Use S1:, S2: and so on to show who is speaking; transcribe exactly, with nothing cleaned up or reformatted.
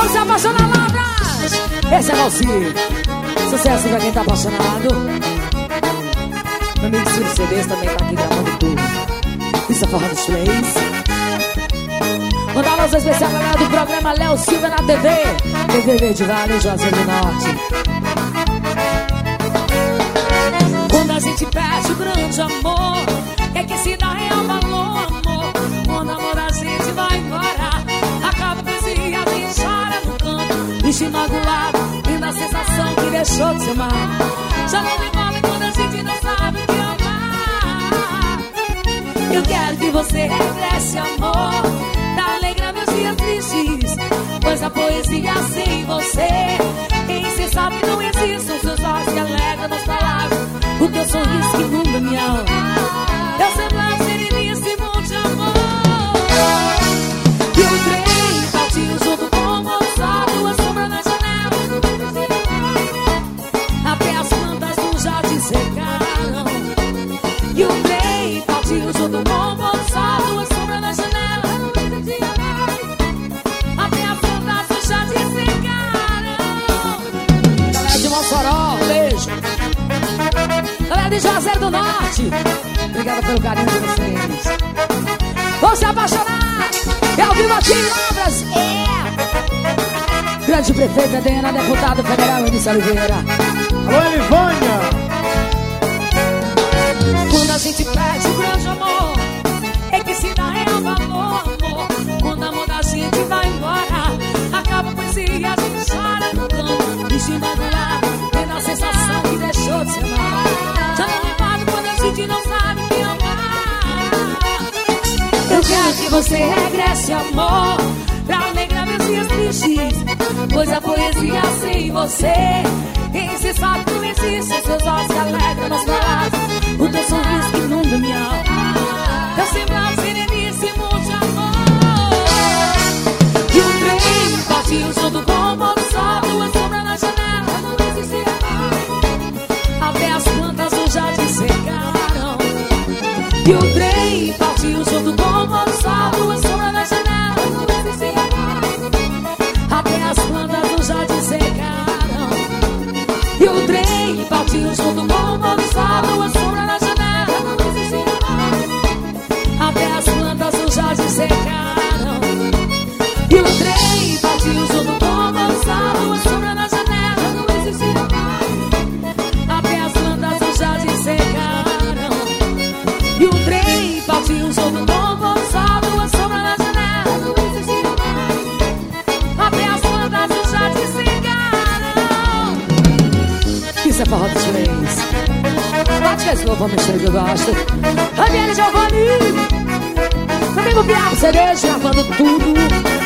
S1: Vamos se apaixonar, Lavras. Esse é Valci. Sucesso pra quem tá apaixonado. Meu amigo Ciro C Ds também tá aqui gravando tudo. Isso é Forró dos Três. Mandar um alô especial pra galera do programa Léo Silva na T V T V Verde Vale, Juazeiro do Norte. Quando a gente perde o grande amor, é que se dá real valor, amor. Quando o amor da gente vai embora, acaba com esse dia, a gente chora no canto, bicho magoado, e na sensação que deixou de se amar. Já não devolve quando a gente não sabe o que amar. Eu quero que você regresse, amor, pra alegrar meus dias tristes, pois a poesia sem você, quem cê sabe não existe. Os seus olhos que alegram nas palavras, o teu sorriso que inunda minha alma, teu semblante sereníssimo de amor. E o trem partiu junto com você, tua sombra na janela, até as plantas do jardim secaram. E o trem partiu junto com você, tua sombra na janela, até as plantas do jardim secaram. Galera de Mossoró, beijo. Galera de Juazeiro do Norte, obrigada pelo carinho de vocês. Vou se apaixonar, é ao vivo aqui em Lavras. É. Grande prefeita Dena, deputado federal Eunice Oliveira.
S2: Alô, Elivânia.
S1: Quando a gente perde o grande amor, é que se dá real valor, amor. Quando o amor da gente vai embora, acaba com esse dia, a gente chora no canto, bicho magoado, tendo a sensação que deixou de se amar. Já não levado quando a gente não sabe o que amar. Eu quero que você regresse, amor, pra alegrar meus dias tristes, pois a poesia sem você, quem se sabe não existe. Os seus olhos que alegram nas palavras, o teu sorriso que inunda minha alma, teu semblante sereníssimo de amor. E o trem partiu junto com você, tua sombra na janela, não existe amor, até as plantas do jardim secaram. E o trem partiu junto com você, tua sombra na janela, não existe amor, até as plantas do jardim secaram. E o trem partiu junto com você, tua sombra na janela, não existe amor, até as plantas do jardim secaram. E o trem partiu junto com você, tua sombra na janela, não existe amor, até as plantas do jardim secaram. E o trem partiu junto com você, tua sombra na janela, não existe amor, até as plantas do jardim secaram. Isso é Forró dos Três. Bate que esse novo homem cheio que eu gosto. Daniele Giovanni, amigo Piaco C Ds, gravando tudo.